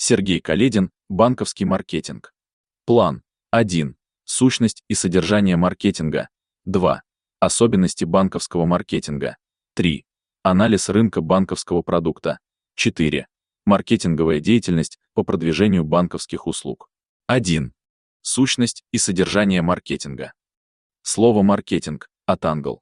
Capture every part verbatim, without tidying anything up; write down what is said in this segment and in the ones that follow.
Сергей Каледин, банковский маркетинг. План. один. Сущность и содержание маркетинга. два. Особенности банковского маркетинга. три. Анализ рынка банковского продукта. четыре. Маркетинговая деятельность по продвижению банковских услуг. один. Сущность и содержание маркетинга. Слово «маркетинг» от англ.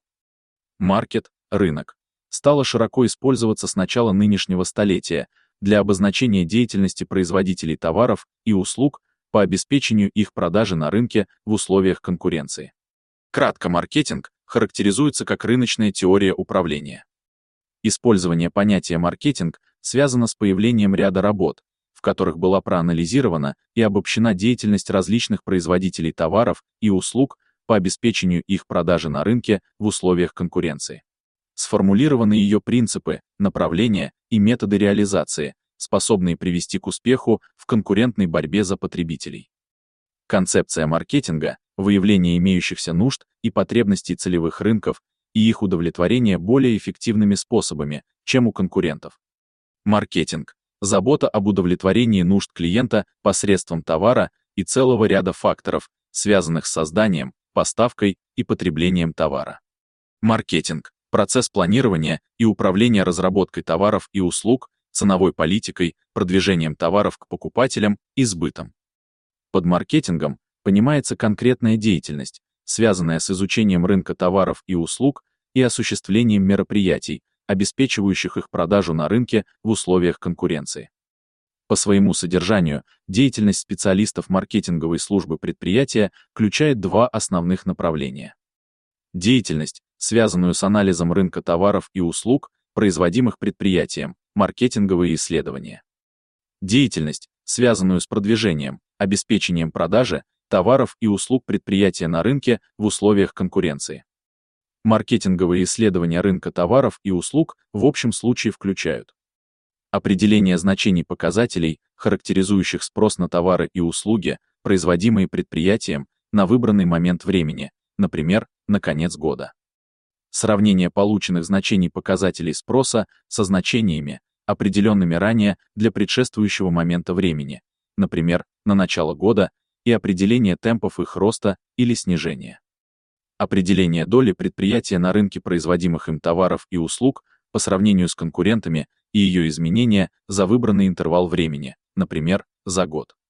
Маркет – рынок. Стало широко использоваться с начала нынешнего столетия для обозначения деятельности производителей товаров и услуг по обеспечению их продажи на рынке в условиях конкуренции. Кратко, маркетинг характеризуется как рыночная теория управления. Использование понятия маркетинг связано с появлением ряда работ, в которых была проанализирована и обобщена деятельность различных производителей товаров и услуг по обеспечению их продажи на рынке в условиях конкуренции. Сформулированы ее принципы, направления и методы реализации, способные привести к успеху в конкурентной борьбе за потребителей. Концепция маркетинга – выявление имеющихся нужд и потребностей целевых рынков и их удовлетворение более эффективными способами, чем у конкурентов. Маркетинг – забота об удовлетворении нужд клиента посредством товара и целого ряда факторов, связанных с созданием, поставкой и потреблением товара. Маркетинг – процесс планирования и управления разработкой товаров и услуг, ценовой политикой, продвижением товаров к покупателям и сбытом. Под маркетингом понимается конкретная деятельность, связанная с изучением рынка товаров и услуг и осуществлением мероприятий, обеспечивающих их продажу на рынке в условиях конкуренции. По своему содержанию, деятельность специалистов маркетинговой службы предприятия включает два основных направления. Деятельность, связанную с анализом рынка товаров и услуг, производимых предприятием, маркетинговые исследования. Деятельность, связанную с продвижением, обеспечением продажи товаров и услуг предприятия на рынке в условиях конкуренции. Маркетинговые исследования рынка товаров и услуг в общем случае включают определение значений показателей, характеризующих спрос на товары и услуги, производимые предприятием на выбранный момент времени, например, на конец года. Сравнение полученных значений показателей спроса со значениями, определенными ранее для предшествующего момента времени, например, на начало года, и определение темпов их роста или снижения. Определение доли предприятия на рынке производимых им товаров и услуг по сравнению с конкурентами и ее изменения за выбранный интервал времени, например, за год.